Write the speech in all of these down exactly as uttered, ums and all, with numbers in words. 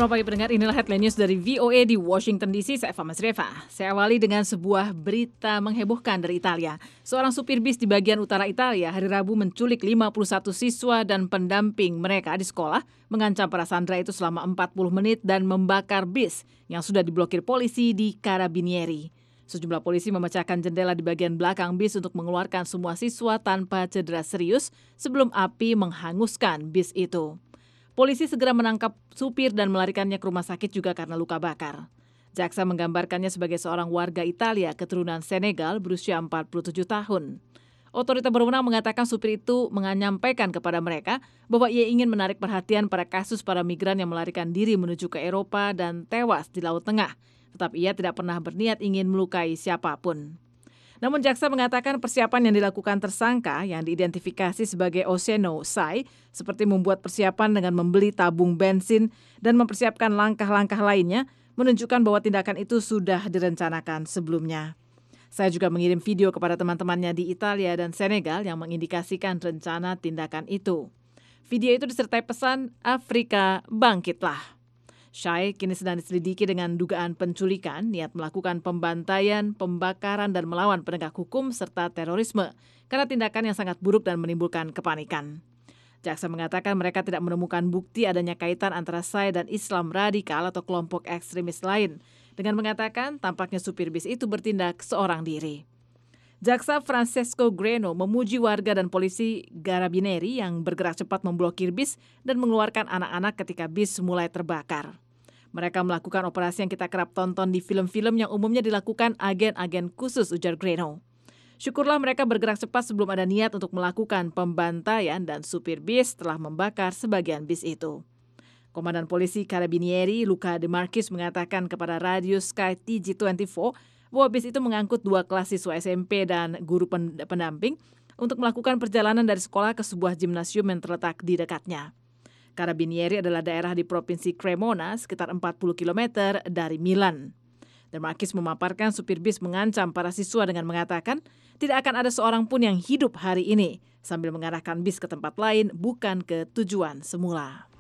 Selamat pagi pendengar, inilah headline news dari V O A di Washington D C. Saya Eva Masreva. Saya awali dengan sebuah berita menghebohkan dari Italia. Seorang supir bis di bagian utara Italia hari Rabu menculik lima puluh satu siswa dan pendamping mereka di sekolah, mengancam para sandera itu selama empat puluh menit dan membakar bis yang sudah diblokir polisi di Carabinieri. Sejumlah polisi memecahkan jendela di bagian belakang bis untuk mengeluarkan semua siswa tanpa cedera serius sebelum api menghanguskan bis itu. Polisi segera menangkap supir dan melarikannya ke rumah sakit juga karena luka bakar. Jaksa menggambarkannya sebagai seorang warga Italia keturunan Senegal berusia empat puluh tujuh tahun. Otoritas berwenang mengatakan supir itu menyampaikan kepada mereka bahwa ia ingin menarik perhatian pada kasus para migran yang melarikan diri menuju ke Eropa dan tewas di Laut Tengah. Tetapi ia tidak pernah berniat ingin melukai siapapun. Namun jaksa mengatakan persiapan yang dilakukan tersangka yang diidentifikasi sebagai Oseno Sai seperti membuat persiapan dengan membeli tabung bensin dan mempersiapkan langkah-langkah lainnya menunjukkan bahwa tindakan itu sudah direncanakan sebelumnya. Saya juga mengirim video kepada teman-temannya di Italia dan Senegal yang mengindikasikan rencana tindakan itu. Video itu disertai pesan Afrika bangkitlah. Shai kini sedang diselidiki dengan dugaan penculikan, niat melakukan pembantaian, pembakaran, dan melawan penegak hukum serta terorisme karena tindakan yang sangat buruk dan menimbulkan kepanikan. Jaksa mengatakan mereka tidak menemukan bukti adanya kaitan antara Shai dan Islam radikal atau kelompok ekstremis lain, dengan mengatakan tampaknya supir bis itu bertindak seorang diri. Jaksa Francesco Greno memuji warga dan polisi Carabinieri yang bergerak cepat memblokir bis dan mengeluarkan anak-anak ketika bis mulai terbakar. Mereka melakukan operasi yang kita kerap tonton di film-film yang umumnya dilakukan agen-agen khusus, ujar Greno. Syukurlah mereka bergerak cepat sebelum ada niat untuk melakukan pembantaian dan supir bis telah membakar sebagian bis itu. Komandan polisi Carabinieri Luca De Marquis mengatakan kepada radio Sky T G dua puluh empat bahwa bis itu mengangkut dua kelas siswa S M P dan guru pendamping untuk melakukan perjalanan dari sekolah ke sebuah gimnasium yang terletak di dekatnya. Carabinieri adalah daerah di Provinsi Cremona, sekitar empat puluh kilometer dari Milan. De Marquis memaparkan supir bis mengancam para siswa dengan mengatakan tidak akan ada seorang pun yang hidup hari ini, sambil mengarahkan bis ke tempat lain bukan ke tujuan semula.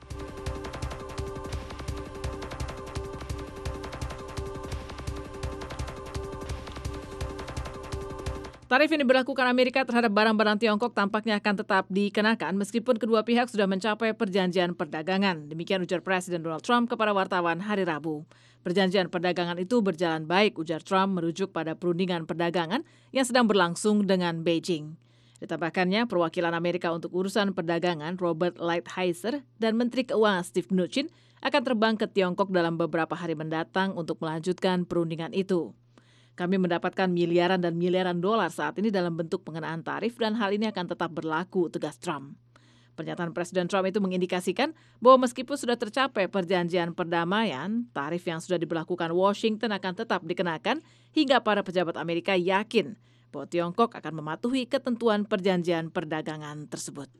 Tarif yang diberlakukan Amerika terhadap barang-barang Tiongkok tampaknya akan tetap dikenakan meskipun kedua pihak sudah mencapai perjanjian perdagangan. Demikian ujar Presiden Donald Trump kepada wartawan hari Rabu. Perjanjian perdagangan itu berjalan baik, ujar Trump merujuk pada perundingan perdagangan yang sedang berlangsung dengan Beijing. Ditambahkannya, perwakilan Amerika untuk urusan perdagangan Robert Lighthizer dan Menteri Keuangan Steve Mnuchin akan terbang ke Tiongkok dalam beberapa hari mendatang untuk melanjutkan perundingan itu. Kami mendapatkan miliaran dan miliaran dolar saat ini dalam bentuk pengenaan tarif dan hal ini akan tetap berlaku, tegas Trump. Pernyataan Presiden Trump itu mengindikasikan bahwa meskipun sudah tercapai perjanjian perdamaian, tarif yang sudah diberlakukan Washington akan tetap dikenakan hingga para pejabat Amerika yakin bahwa Tiongkok akan mematuhi ketentuan perjanjian perdagangan tersebut.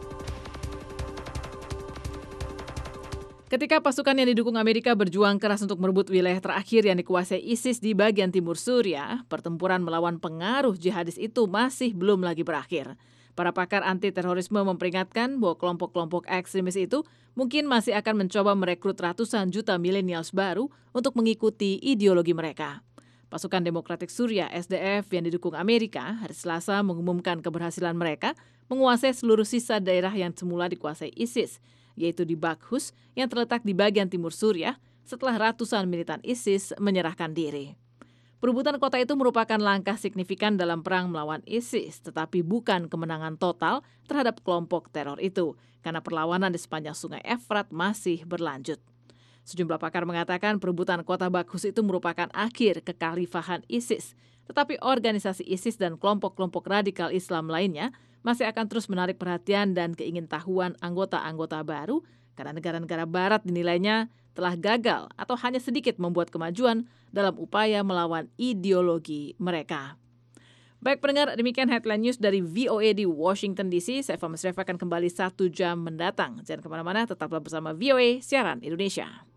Ketika pasukan yang didukung Amerika berjuang keras untuk merebut wilayah terakhir yang dikuasai ISIS di bagian timur Suriah, pertempuran melawan pengaruh jihadis itu masih belum lagi berakhir. Para pakar anti-terorisme memperingatkan bahwa kelompok-kelompok ekstremis itu mungkin masih akan mencoba merekrut ratusan juta milenials baru untuk mengikuti ideologi mereka. Pasukan Demokratik Suriah S D F yang didukung Amerika hari Selasa mengumumkan keberhasilan mereka menguasai seluruh sisa daerah yang semula dikuasai ISIS, yaitu di Baghuz yang terletak di bagian timur Suriah setelah ratusan militan ISIS menyerahkan diri. Perebutan kota itu merupakan langkah signifikan dalam perang melawan ISIS, tetapi bukan kemenangan total terhadap kelompok teror itu, karena perlawanan di sepanjang sungai Efrat masih berlanjut. Sejumlah pakar mengatakan perebutan kota Baghuz itu merupakan akhir kekhalifahan ISIS, tetapi organisasi ISIS dan kelompok-kelompok radikal Islam lainnya masih akan terus menarik perhatian dan keingintahuan anggota-anggota baru karena negara-negara barat dinilainya telah gagal atau hanya sedikit membuat kemajuan dalam upaya melawan ideologi mereka. Baik pendengar, demikian headline news dari V O A di Washington D C. Saya Eva Masreva akan kembali satu jam mendatang. Jangan kemana-mana, tetaplah bersama V O A Siaran Indonesia.